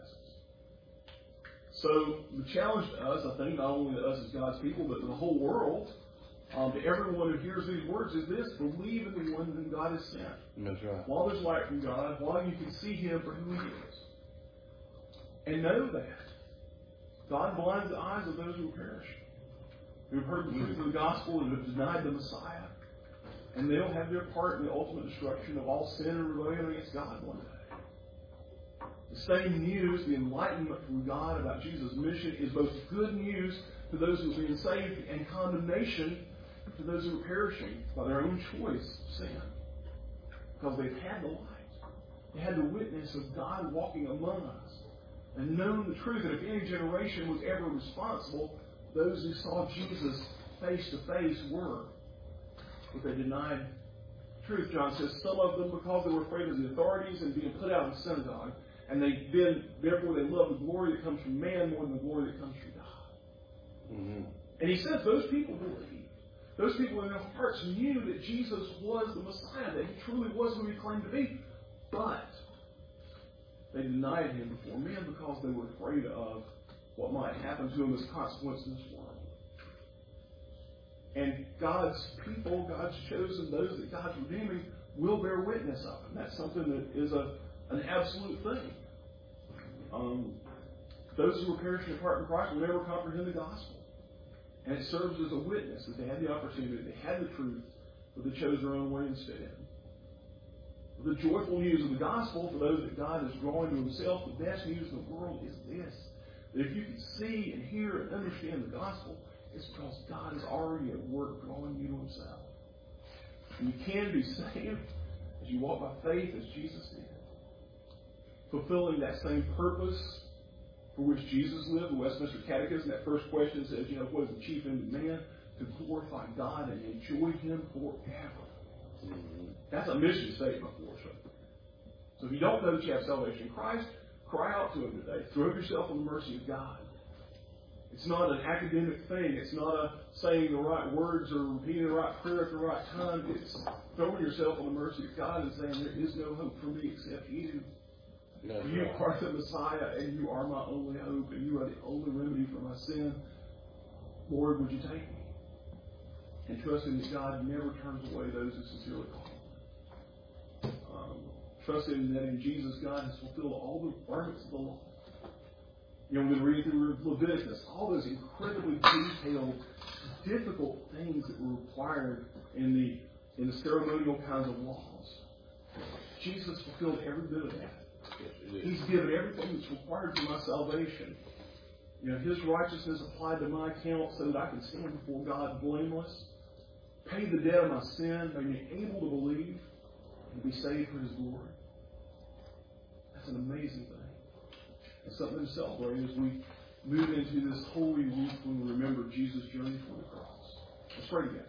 So the challenge to us, I think, not only to us as God's people, but to the whole world, um, to everyone who hears these words, is this: believe in the one whom God has sent. That's right. While there's light from God, while you can see him for who he is. And know that God blinds the eyes of those who perish, who have heard the truth of the gospel and have denied the Messiah. And they'll have their part in the ultimate destruction of all sin and rebellion against God one day. The same news, the enlightenment from God about Jesus' mission, is both good news to those who are being saved and condemnation to those who are perishing by their own choice of sin. Because they've had the light. They had the witness of God walking among us and known the truth. And if any generation was ever responsible, those who saw Jesus face to face were. But they denied truth. John says some of them, because they were afraid of the authorities and being put out of the synagogue, and they then, therefore, they love the glory that comes from man more than the glory that comes from God. Mm-hmm. And he says those people believed. Those people in their hearts knew that Jesus was the Messiah, that he truly was who he claimed to be. But they denied him before men because they were afraid of what might happen to them as a consequence in this world. And God's people, God's chosen, those that God's redeeming, will bear witness of him. That's something that is a an absolute thing. Um, those who are perishing apart from Christ will never comprehend the gospel. And it serves as a witness that they had the opportunity, they had the truth, but they chose their own way instead. The joyful news of the gospel for those that God is drawing to himself, the best news in the world is this: that if you can see and hear and understand the gospel, it's because God is already at work drawing you to himself. And you can be saved as you walk by faith as Jesus did, fulfilling that same purpose for which Jesus lived. The Westminster Catechism, that first question says, you know, what is the chief end of man? To glorify God and enjoy him forever. Mm-hmm. That's a mission statement for us. So if you don't know that you have salvation in Christ, cry out to him today. Throw yourself on the mercy of God. It's not an academic thing. It's not a saying the right words or repeating the right prayer at the right time. It's throwing yourself on the mercy of God and saying, there is no hope for me except you. That's you right. are the Messiah, and you are my only hope, and you are the only remedy for my sin. Lord, would you take me? And trusting that God never turns away those who sincerely call him. Um, trusting that in Jesus, God has fulfilled all the requirements of the law. You know, we've been reading through Leviticus, all those incredibly detailed, difficult things that were required in the in the ceremonial kinds of laws. Jesus fulfilled every bit of that. He's given everything that's required for my salvation. You know, His righteousness applied to my account so that I can stand before God blameless, pay the debt of my sin, make me able to believe, and be saved for His glory. That's an amazing thing. It's something to celebrate as we move into this Holy Week when we remember Jesus' journey from the cross. Let's pray together.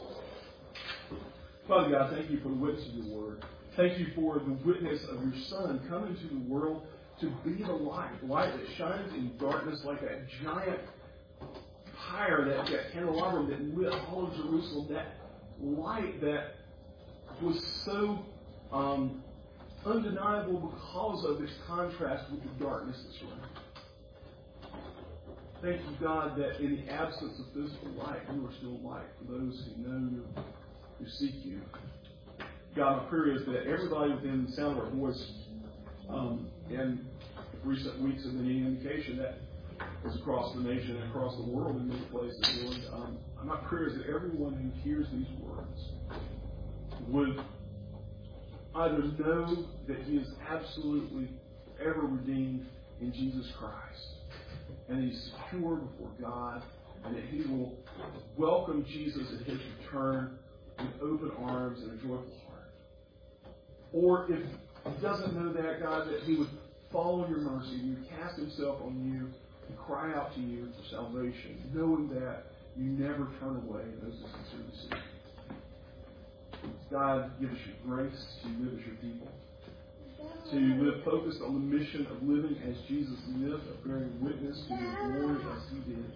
Father God, thank you for the witness of your word. Thank you for the witness of your Son coming to the world to be the light, light that shines in darkness like that giant fire, that, that candelabrum that lit all of Jerusalem, that light that was so um, undeniable because of its contrast with the darkness that's around. Thank you, God, that in the absence of physical light, you are still light for those who know you, who seek you. God, my prayer is that everybody within the sound of our voice um, in recent weeks have been any indication that is across the nation and across the world in many places, Lord. Um, my prayer is that everyone who hears these words would either know that He is absolutely ever redeemed in Jesus Christ, and He's secure before God, and that He will welcome Jesus at His return with open arms and a joyful heart. Or if He doesn't know that, God, that He would follow your mercy, He would cast Himself on you and cry out to you for salvation, knowing that you never turn away those who sincerely seek you. God, give us your grace to live as your people, to live focused on the mission of living as Jesus lived, of bearing witness to your glory as He did.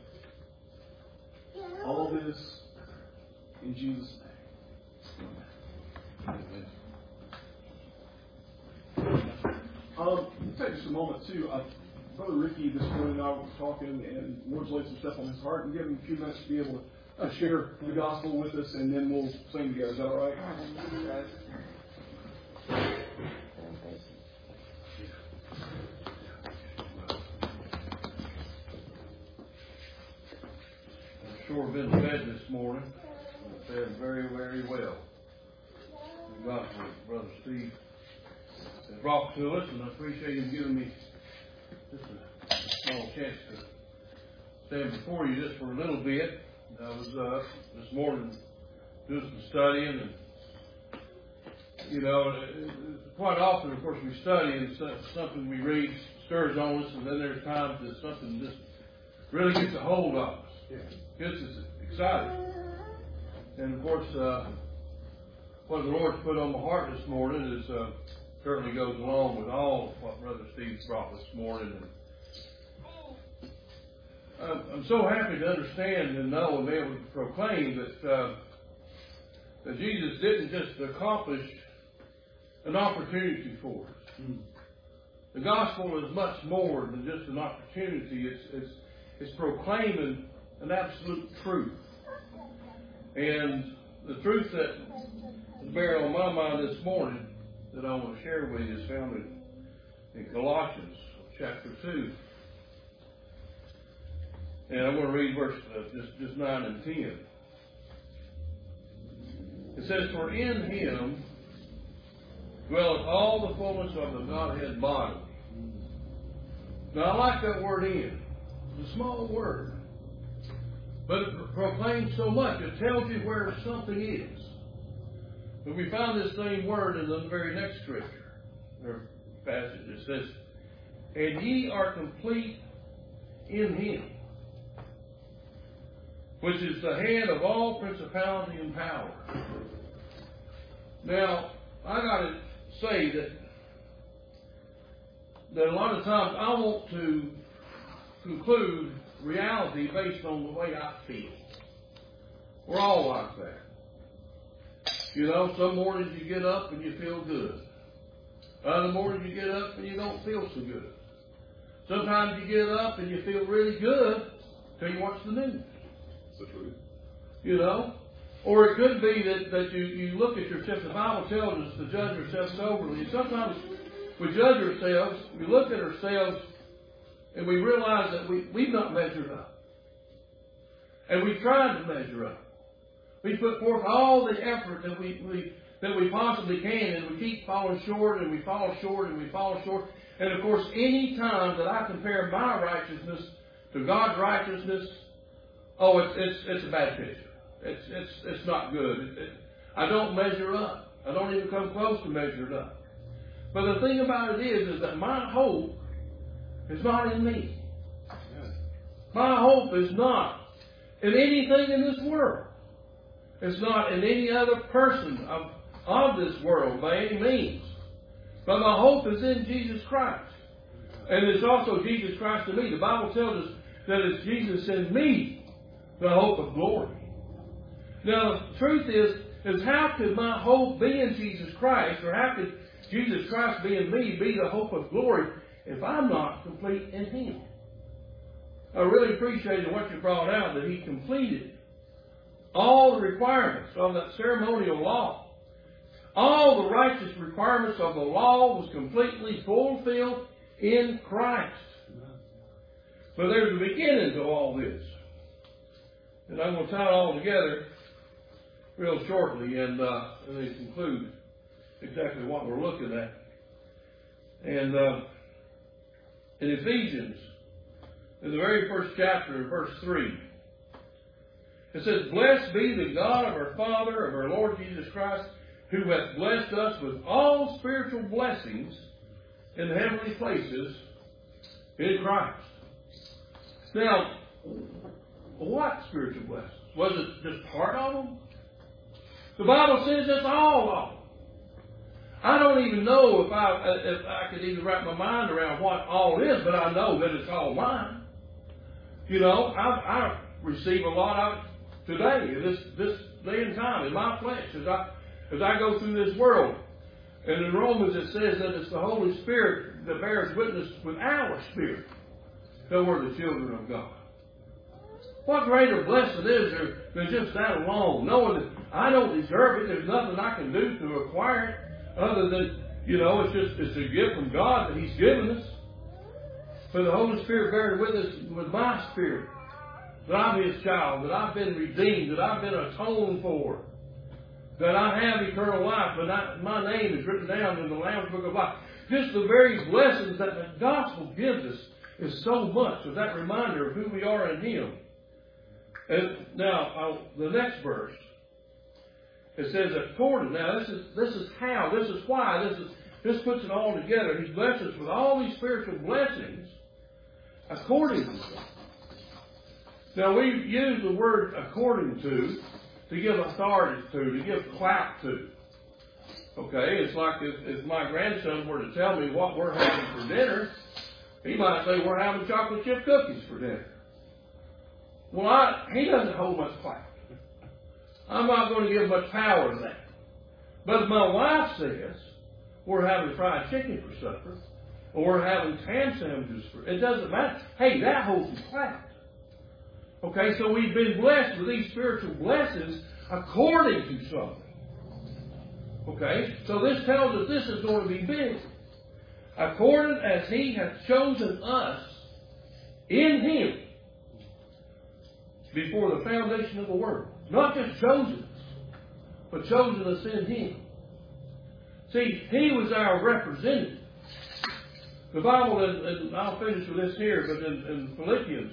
All this in Jesus' name. Amen. Um, take just a moment, too. Uh, Brother Ricky this morning and I were talking, and Lord's laid some stuff on his heart, and give him a few minutes to be able to, to share the gospel with us, and then we'll sing together. Is that all right? I've sure been fed this morning. I've fed very, very well. The gospel Brother Steve has brought to us, and I appreciate him giving me just a small chance to stand before you just for a little bit. I was uh, this morning doing some studying, and you know, quite often, of course, we study and something we read stirs on us, and then there's times that something just really gets a hold of us, gets us excited. And of course, uh, what the Lord's put on my heart this morning is uh, certainly goes along with all of what Brother Steve brought this morning. And I'm so happy to understand and know and be able to proclaim that uh, that Jesus didn't just accomplish an opportunity for us. Mm. The gospel is much more than just an opportunity. It's, it's, it's proclaiming an absolute truth. And the truth that is bearing on my mind this morning that I want to share with you is found in, in Colossians chapter two. And I'm going to read verse uh, just, just nine and ten. It says, "For in Him dwelleth all the fullness of the Godhead bodily." Now I like that word "in." It's a small word, but it proclaims so much. It tells you where something is. But we found this same word in the very next scripture or passage. It says, "And ye are complete in Him, which is the head of all principality and power." Now, I got to say that that a lot of times I want to conclude reality based on the way I feel. We're all like that. You know, some mornings you get up and you feel good. Other mornings you get up and you don't feel so good. Sometimes you get up and you feel really good until you watch the news. That's the truth. You know? Or it could be that, that you, you look at yourself. The Bible tells us to judge ourselves soberly. And sometimes we judge ourselves, we look at ourselves, and we realize that we, we've not measured up. And we tried to measure up. We put forth all the effort that we, we that we possibly can, and we keep falling short, and we fall short, and we fall short. And of course, any time that I compare my righteousness to God's righteousness, oh, it's it's, it's a bad picture. It's it's it's not good. It, it, I don't measure up. I don't even come close to measuring up. But the thing about it is, is that my hope is not in me. My hope is not in anything in this world. It's not in any other person of, of this world by any means. But my hope is in Jesus Christ. And it's also Jesus Christ in me. The Bible tells us that it's Jesus in me, the hope of glory. Now, the truth is, is how could my hope be in Jesus Christ, or how could Jesus Christ be in me be the hope of glory if I'm not complete in Him? I really appreciated what you brought out, that He completed all the requirements of that ceremonial law. All the righteous requirements of the law was completely fulfilled in Christ. But there's a beginning to all this. And I'm going to tie it all together real shortly and, uh, and then conclude exactly what we're looking at. And uh, in Ephesians, in the very first chapter, verse three, it says, "Blessed be the God of our Father, of our Lord Jesus Christ, who hath blessed us with all spiritual blessings in the heavenly places in Christ." Now, what spiritual blessings? Was it just part of them? The Bible says it's all of them. I don't even know if I if I could even wrap my mind around what all is, but I know that it's all mine. You know, I, I receive a lot of it today, this this day and time, in my flesh, as I as I go through this world. And in Romans it says that it's the Holy Spirit that bears witness with our spirit that we're the children of God. What greater blessing is there than just that alone, knowing that I don't deserve it, there's nothing I can do to acquire it, other than, you know, it's just it's a gift from God that He's given us. For the Holy Spirit bearing with us with my spirit, that I'm His child, that I've been redeemed, that I've been atoned for, that I have eternal life, but I, my name is written down in the Lamb's Book of Life. Just the very blessings that the gospel gives us is so much of that reminder of who we are in Him. And now, I'll, the next verse, it says, according, now this is this is how, this is why, this is this puts it all together. He's blessed us with all these spiritual blessings according to them. Now, we use the word according to to give authority to, to give clout to. Okay, it's like if, if my grandson were to tell me what we're having for dinner, he might say we're having chocolate chip cookies for dinner. Well, I, he doesn't hold much clout. I'm not going to give much power to that. But if my wife says we're having fried chicken for supper, or we're having ham sandwiches for, it doesn't matter. Hey, that holds some clout. Okay, so we've been blessed with these spiritual blessings according to something. Okay, so this tells us this is going to be big. According as He hath chosen us in Him before the foundation of the world. Not just chosen us, but chosen us in Him. See, He was our representative. The Bible, and I'll finish with this here, but in, in Philippians,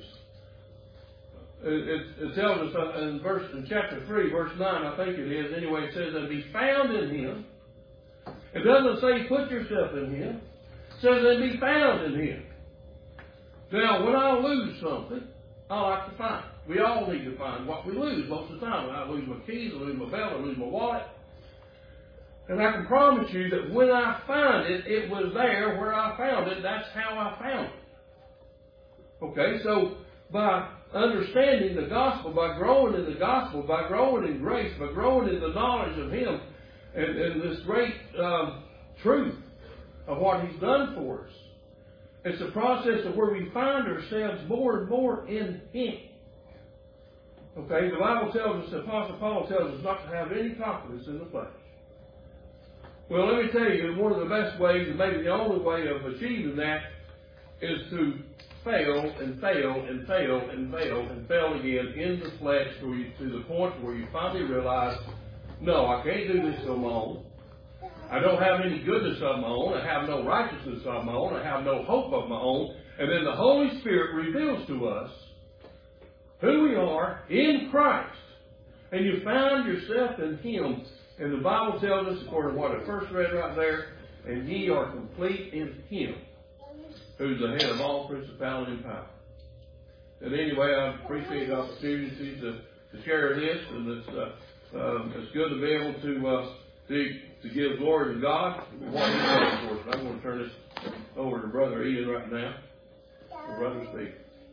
it, it tells us in verse in chapter three, verse nine, I think it is, anyway, it says, and be found in Him. It doesn't say put yourself in Him. It says, and be found in Him. Now, when I lose something, I like to find it. We all need to find what we lose most of the time. When I lose my keys, I lose my belt, I lose my wallet. And I can promise you that when I find it, it was there where I found it. That's how I found it. Okay, so by understanding the gospel, by growing in the gospel, by growing in grace, by growing in the knowledge of Him, and, and this great um, truth of what He's done for us, it's a process of where we find ourselves more and more in Him. Okay, the Bible tells us, the Apostle Paul tells us not to have any confidence in the flesh. Well, let me tell you, one of the best ways, and maybe the only way of achieving that, is to fail and fail and fail and fail and fail again in the flesh to, you, to the point where you finally realize No, I can't do this on my own. I don't have any goodness of my own. I have no righteousness of my own. I have no hope of my own. And then the Holy Spirit reveals to us who we are in Christ. And you find yourself in Him. And the Bible tells us, according to what I first read right there, and ye are complete in Him, who's the head of all principality and power. And anyway, I appreciate the opportunity to, to share this, and it's, uh, um, it's good to be able to, uh, to to give glory to God for what He does for us. I'm going to turn this over to Brother Ian right now. For Brother Steve.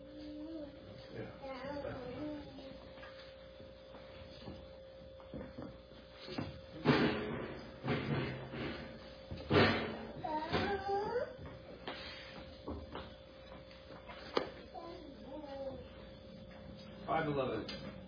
Hi, beloved.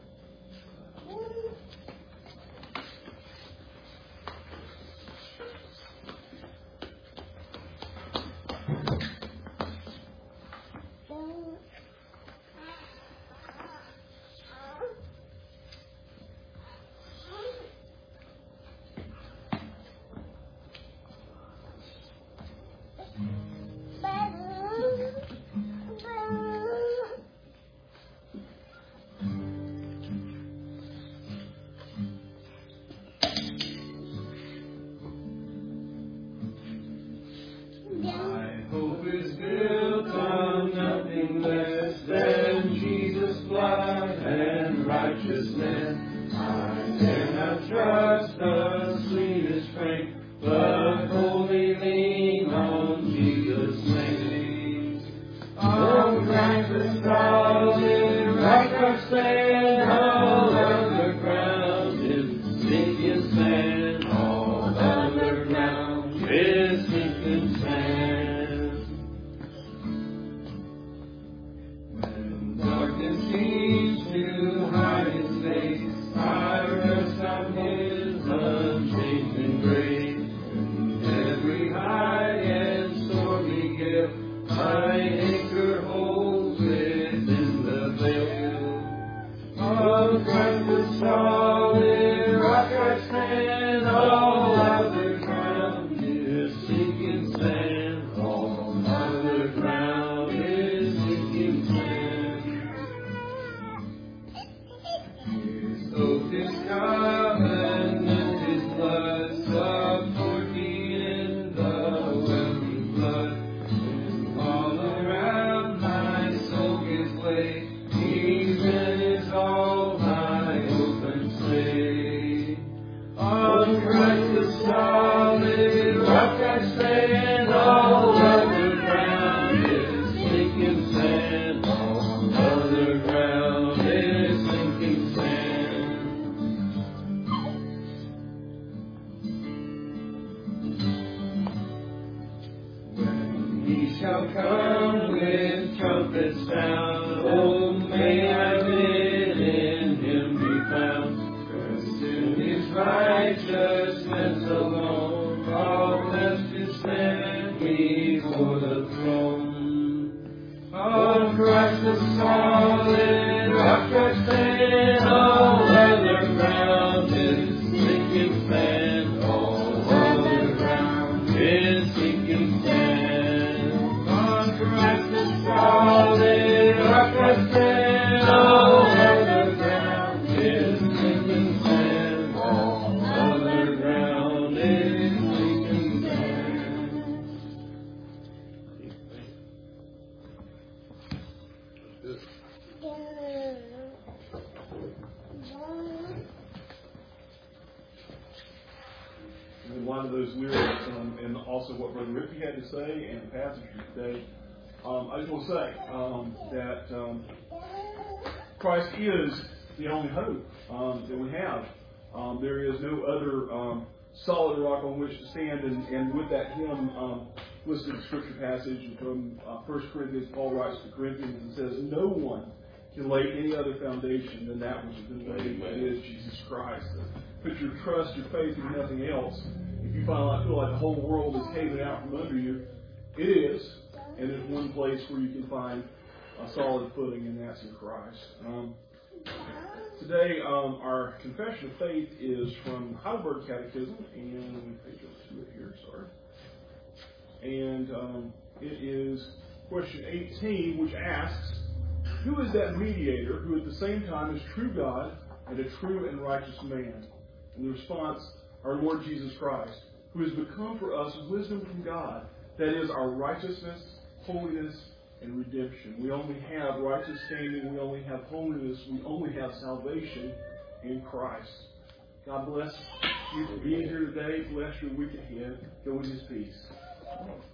One of those lyrics, um, and also what Brother Ricky had to say, and the passage today. Um, I just want to say um, that um, Christ is the only hope um, that we have. Um, there is no other um, solid rock on which to stand, and, and with that hymn um, listed in the scripture passage from uh, First Corinthians, Paul writes to Corinthians and says, "No one can lay any other foundation than that which has been laid, that is Jesus Christ. Put your trust, your faith in nothing else. If you find, I feel like the whole world is caving out from under you, it is, and there's one place where you can find a solid footing, and that's in Christ." Um, Today, um, our confession of faith is from Heidelberg Catechism, and page to it here, sorry. And um, it is question eighteen, which asks, who is that mediator who at the same time is true God and a true and righteous man? And the response, our Lord Jesus Christ, who has become for us wisdom from God, that is our righteousness, holiness, and redemption. We only have righteous standing, we only have holiness, we only have salvation in Christ. God bless you for being here today. Bless your week ahead. Go in His peace.